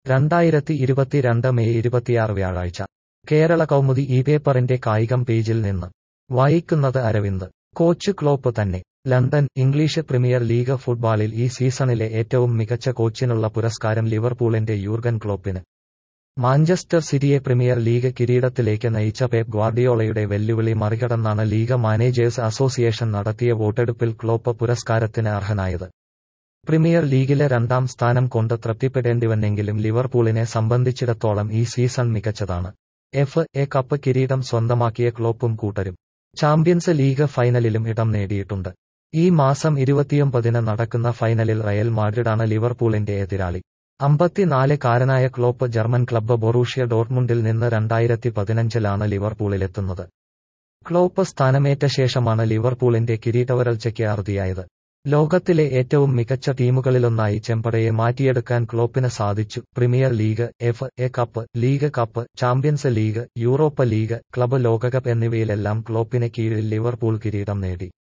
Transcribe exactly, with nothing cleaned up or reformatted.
രണ്ടായിരത്തി ഇരുപത്തിരണ്ട് മെയ് ഇരുപത്തിയാറ് വ്യാഴാഴ്ച കേരള കൗമുദി ഈ പേപ്പറിന്റെ കായികം പേജിൽ നിന്ന് വായിക്കുന്നത് അരവിന്ദ്. കോച്ച് ക്ലോപ്പ് തന്നെ. ലണ്ടൻ. ഇംഗ്ലീഷ് പ്രീമിയർ ലീഗ് ഫുട്ബോളിൽ ഈ സീസണിലെ ഏറ്റവും മികച്ച കോച്ചിനുള്ള പുരസ്കാരം ലിവർപൂളിന്റെ യൂർഗൻ ക്ലോപ്പിന്. മാഞ്ചസ്റ്റർ സിറ്റിയെ പ്രീമിയർ ലീഗ് കിരീടത്തിലേക്ക് നയിച്ച പെപ് ഗ്വാർഡിയോളയുടെ വെല്ലുവിളി മറികടന്നാണ് ലീഗ് മാനേജേഴ്സ് അസോസിയേഷൻ നടത്തിയ വോട്ടെടുപ്പിൽ ക്ലോപ്പ് പുരസ്കാരത്തിന് അർഹനായത്. പ്രീമിയർ ലീഗിലെ രണ്ടാം സ്ഥാനം കൊണ്ട് തൃപ്തിപ്പെടേണ്ടിവന്നെങ്കിലും ലിവർപൂളിനെ സംബന്ധിച്ചിടത്തോളം ഈ സീസൺ മികച്ചതാണ്. എഫ് എ കപ്പ് കിരീടം സ്വന്തമാക്കിയ ക്ലോപ്പും കൂട്ടരും ചാമ്പ്യൻസ് ലീഗ് ഫൈനലിലും ഇടം നേടിയിട്ടുണ്ട്. ഈ മാസം ഇരുപത്തിയൊമ്പതിന് നടക്കുന്ന ഫൈനലിൽ റയൽ മാഡ്രിഡാണ് ലിവർപൂളിന്റെ എതിരാളി. അമ്പത്തിനാല് കാരനായ ക്ലോപ്പ് ജർമ്മൻ ക്ലബ്ബ് ബൊറൂഷ്യ ഡോർട്ട്മുണ്ടിൽ നിന്ന് രണ്ടായിരത്തി പതിനഞ്ചിലാണ് ലിവർപൂളിലെത്തുന്നത്. ക്ലോപ്പ് സ്ഥാനമേറ്റ ശേഷമാണ് ലിവർപൂളിന്റെ കിരീടവരൾച്ചയ്ക്ക് അറുതിയായത്. ലോകത്തിലെ ഏറ്റവും മികച്ച ടീമുകളിലൊന്നായി ചെമ്പടയെ മാറ്റിയെടുക്കാൻ ക്ലോപ്പിന് സാധിച്ചു. Premier league, F A cup, league cup, champions league, Europa league, club ലോകകപ്പ് എന്നിവയിലെല്ലാം ക്ലോപ്പിന് കീഴിൽ ലിവർപൂൾ കിരീടം നേടി.